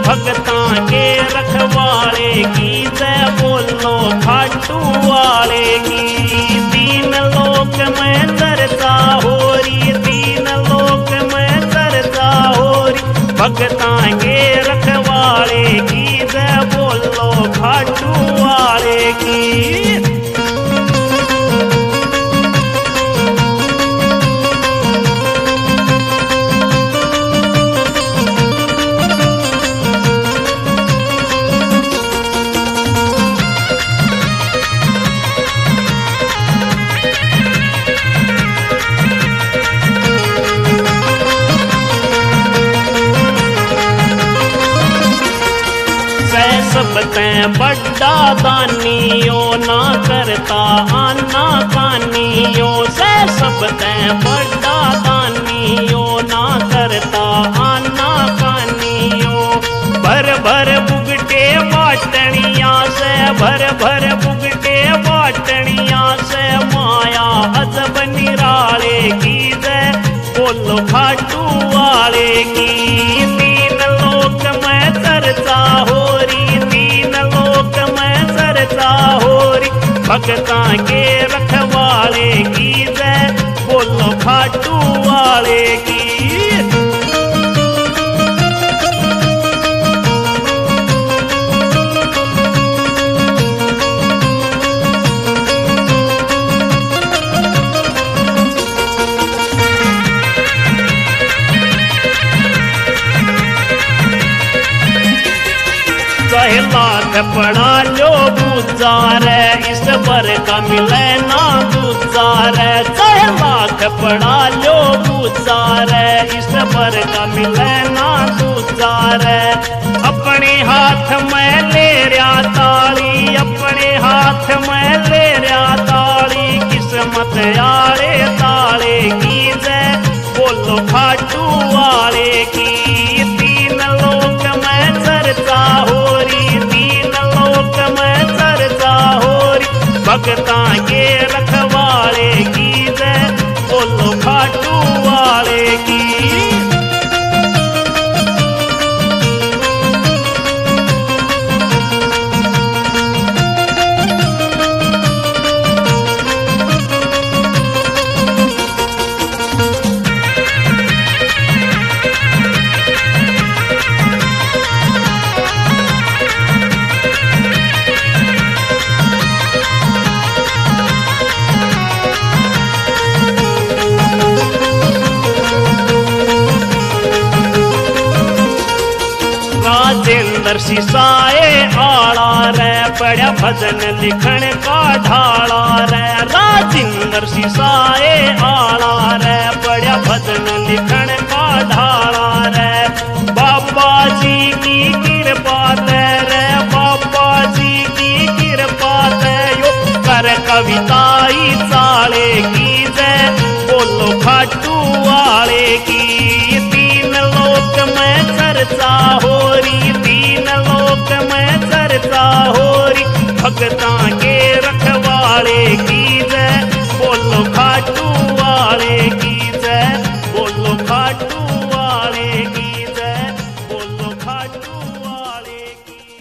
भगता के रखवाले की जय बोलो खाटू वाले की। तीन लोक में चर्चा हो रही, तीन लोक में चर्चा हो रही, भगता के रखवाले की जय बोलो खाटू वाले की। सबते बड़ा दानियो ना करता आना कानियो से। सबते बड़ा दानियो ना करता आना कानियो। भर भर बुगटे बाटनिया से, भर भर बुगटे बाटनिया से, माया अजब निराले की जय बोलो खाटू वाले की। तीन लोक में चर्चा हो रही, तीन लोक में चर्चा हो रही, भगता के रखवाले की जय बोलो खाटू वाले की। लाख पढ़ा लो गुजार, इस पर का मिले ना गुजार। चाहे लाख पढ़ा लो गुजार, इस पर का मिले ना गुजार। अपने हाथ में ले रहा ताली, अपने हाथ में ले रहा ताली, किस्मत आड़े ताले की जय बोलो खाटू वाले की। तीन लोक में चर्चा हो रही, तीन लोक में चर्चा हो रही, भगता के रखवाले की जय बोलो खाटू वाले की। राजेंद्र सिसाए आला रे पड़ा भजन लिखण का ढाला रे। राजेंद्र सिसाए आला रे पड़ा भजन लिखण का ढाला रे। बाबा जी की कृपा रे, बाबा जी की कृपा यो कर कविताई चाले की जय बोलो खाटू वाले की। तीन लोक में चर्चा हो रही, तीन लोक में चर्चा हो रही, भगता के